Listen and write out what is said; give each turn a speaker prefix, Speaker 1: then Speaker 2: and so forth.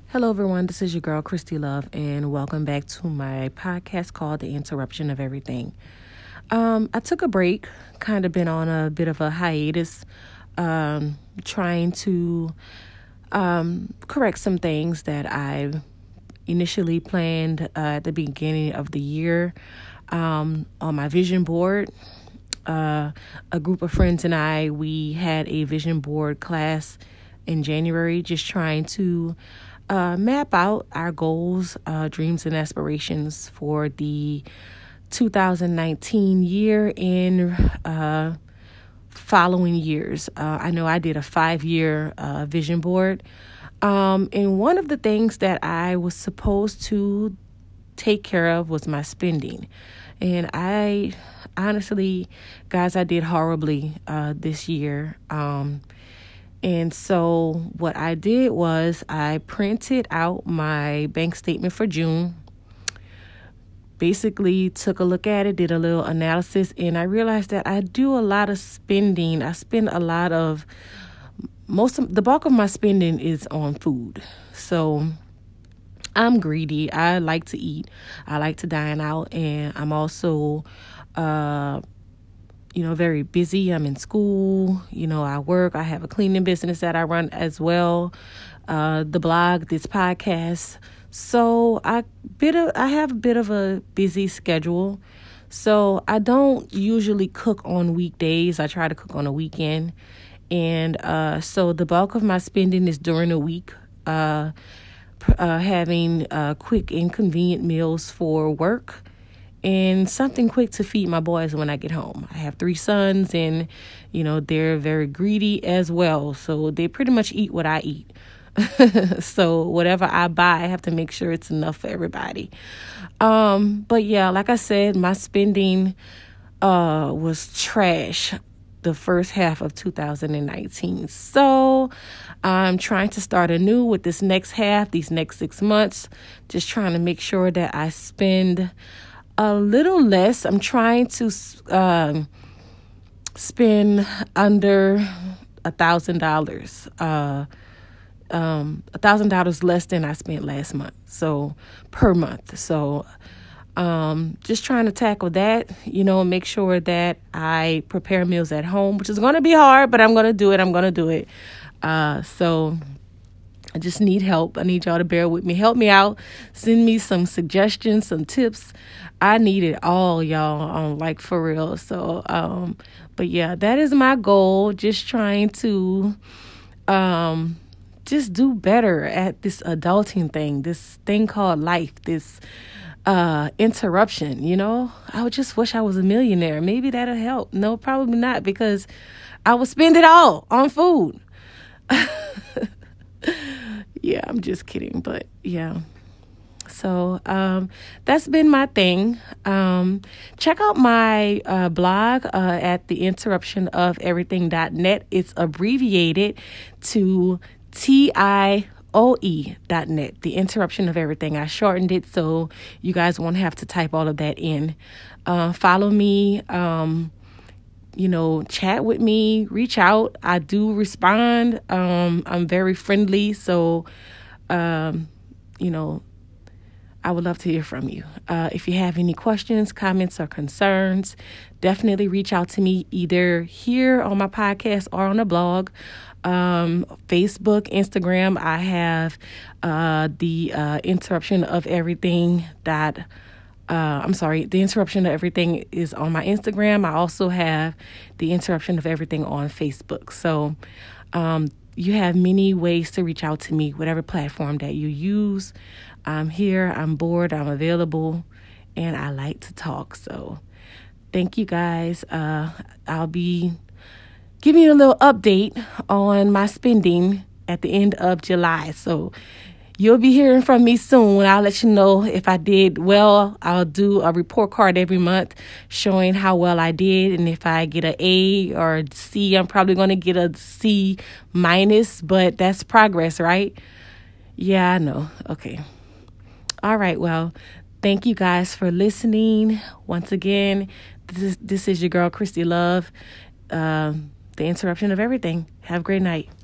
Speaker 1: Hello, everyone. This is your girl, Christy Love, and welcome back to my podcast called The Interruption of Everything. I took a break, kind of been on a bit of a hiatus, trying to correct some things that I initially planned at the beginning of the year on my vision board. A group of friends and we had a vision board class in January, just trying to map out our goals, dreams, and aspirations for the 2019 year and following years. I know I did a 5-year vision board. And one of the things that I was supposed to take care of was my spending. And I honestly, guys, I did horribly this year. And so what I did was I printed out my bank statement for June, basically took a look at it, did a little analysis, and I realized that I do a lot of spending. I spend a lot of, the bulk of my spending is on food. So I'm greedy. I like to eat. I like to dine out, and I'm also very busy. I'm in school, I work. I have a cleaning business that I run as well. The blog, this podcast. So I have a bit of a busy schedule. So I don't usually cook on weekdays. I try to cook on a weekend. And so the bulk of my spending is during the week, having quick and convenient meals for work. And something quick to feed my boys when I get home. I have 3 sons and, they're very greedy as well. So they pretty much eat what I eat. So whatever I buy, I have to make sure it's enough for everybody. But yeah, like I said, my spending was trash the first half of 2019. So I'm trying to start anew with this next half, these next 6 months, just trying to make sure that I spend a little less. I'm trying to spend under $1,000, $1,000 less than I spent last month. So per month. So just trying to tackle that, make sure that I prepare meals at home, which is going to be hard, but I'm going to do it. So I just need help. I need y'all to bear with me. Help me out. Send me some suggestions, some tips. I need it all, y'all, like for real. So, but yeah, that is my goal. Just trying to just do better at this adulting thing, this thing called life, this interruption, I would just wish I was a millionaire. Maybe that'll help. No, probably not, because I would spend it all on food. Yeah, I'm just kidding, but yeah. So that's been my thing. Check out my blog at theinterruptionofeverything.net. It's abbreviated to TIOE.net, The Interruption of Everything. I shortened it so you guys won't have to type all of that in. Follow me. Chat with me, reach out. I do respond. I'm very friendly. So, I would love to hear from you. If you have any questions, comments, or concerns, definitely reach out to me either here on my podcast or on the blog. Facebook, Instagram. I have the interruption of everything The Interruption of Everything is on my Instagram. I also have The Interruption of Everything on Facebook. So you have many ways to reach out to me, whatever platform that you use. I'm here, I'm bored, I'm available, and I like to talk. So thank you guys. I'll be giving you a little update on my spending at the end of July. So you'll be hearing from me soon. I'll let you know if I did well. I'll do a report card every month showing how well I did. And if I get an A or a C, I'm probably going to get a C minus, but that's progress, right? Yeah, I know. Okay. All right. Well, thank you guys for listening. Once again, this is your girl, Christy Love, The Interruption of Everything. Have a great night.